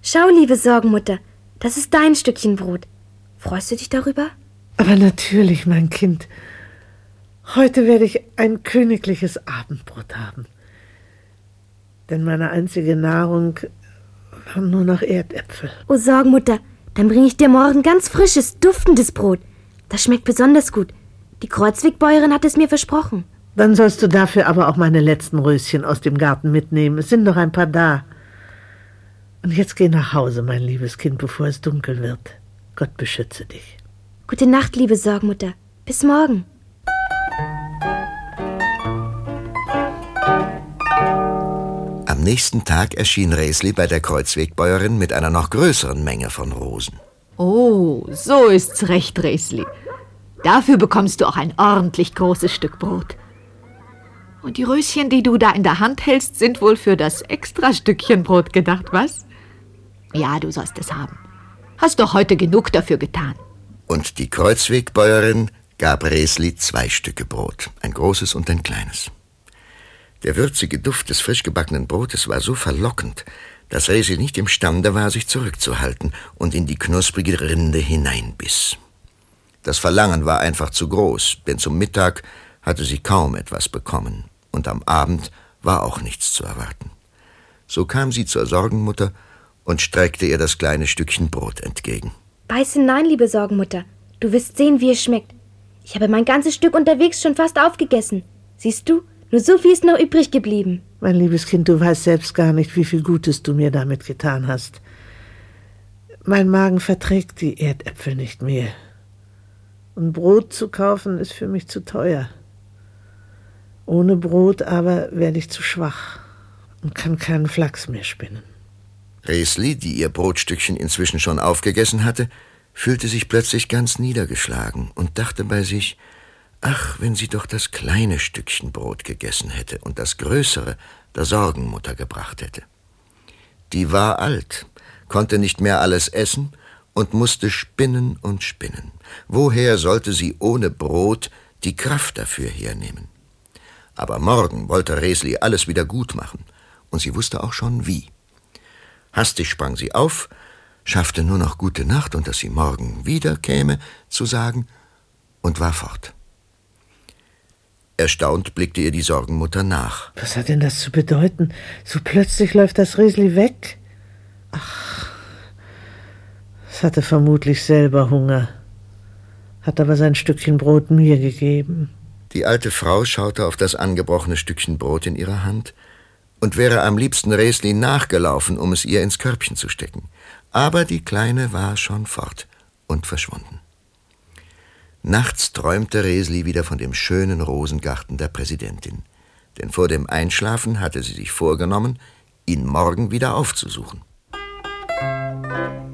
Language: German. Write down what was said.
Schau, liebe Sorgenmutter, das ist dein Stückchen Brot. Freust du dich darüber? Aber natürlich, mein Kind. Heute werde ich ein königliches Abendbrot haben. Denn meine einzige Nahrung waren nur noch Erdäpfel. Oh, Sorgenmutter, dann bringe ich dir morgen ganz frisches, duftendes Brot. Das schmeckt besonders gut. Die Kreuzwegbäuerin hat es mir versprochen. Dann sollst du dafür aber auch meine letzten Röschen aus dem Garten mitnehmen. Es sind noch ein paar da. Und jetzt geh nach Hause, mein liebes Kind, bevor es dunkel wird. Gott beschütze dich. Gute Nacht, liebe Sorgenmutter. Bis morgen. Am nächsten Tag erschien Resli bei der Kreuzwegbäuerin mit einer noch größeren Menge von Rosen. Oh, so ist's recht, Resli. Dafür bekommst du auch ein ordentlich großes Stück Brot. Und die Röschen, die du da in der Hand hältst, sind wohl für das extra Stückchen Brot gedacht, was? Ja, du sollst es haben. Hast doch heute genug dafür getan. Und die Kreuzwegbäuerin gab Resli 2 Stücke Brot, ein großes und ein kleines. Der würzige Duft des frisch gebackenen Brotes war so verlockend, dass Resli nicht imstande war, sich zurückzuhalten und in die knusprige Rinde hineinbiss. Das Verlangen war einfach zu groß, denn zum Mittag hatte sie kaum etwas bekommen und am Abend war auch nichts zu erwarten. So kam sie zur Sorgenmutter und streckte ihr das kleine Stückchen Brot entgegen. Beiß hinein, liebe Sorgenmutter. Du wirst sehen, wie es schmeckt. Ich habe mein ganzes Stück unterwegs schon fast aufgegessen. Siehst du, nur so viel ist noch übrig geblieben. Mein liebes Kind, du weißt selbst gar nicht, wie viel Gutes du mir damit getan hast. Mein Magen verträgt die Erdäpfel nicht mehr. Und Brot zu kaufen ist für mich zu teuer. Ohne Brot aber werde ich zu schwach und kann keinen Flachs mehr spinnen. Resli, die ihr Brotstückchen inzwischen schon aufgegessen hatte, fühlte sich plötzlich ganz niedergeschlagen und dachte bei sich, ach, wenn sie doch das kleine Stückchen Brot gegessen hätte und das größere der Sorgenmutter gebracht hätte. Die war alt, konnte nicht mehr alles essen und musste spinnen und spinnen. Woher sollte sie ohne Brot die Kraft dafür hernehmen? Aber morgen wollte Resli alles wieder gut machen, und sie wusste auch schon wie. Hastig sprang sie auf, schaffte nur noch Gute Nacht und dass sie morgen wieder käme, zu sagen, und war fort. Erstaunt blickte ihr die Sorgenmutter nach. Was hat denn das zu bedeuten? So plötzlich läuft das Resli weg? Ach, es hatte vermutlich selber Hunger, hat aber sein Stückchen Brot mir gegeben. Die alte Frau schaute auf das angebrochene Stückchen Brot in ihrer Hand und wäre am liebsten Resli nachgelaufen, um es ihr ins Körbchen zu stecken. Aber die Kleine war schon fort und verschwunden. Nachts träumte Resli wieder von dem schönen Rosengarten der Präsidentin. Denn vor dem Einschlafen hatte sie sich vorgenommen, ihn morgen wieder aufzusuchen.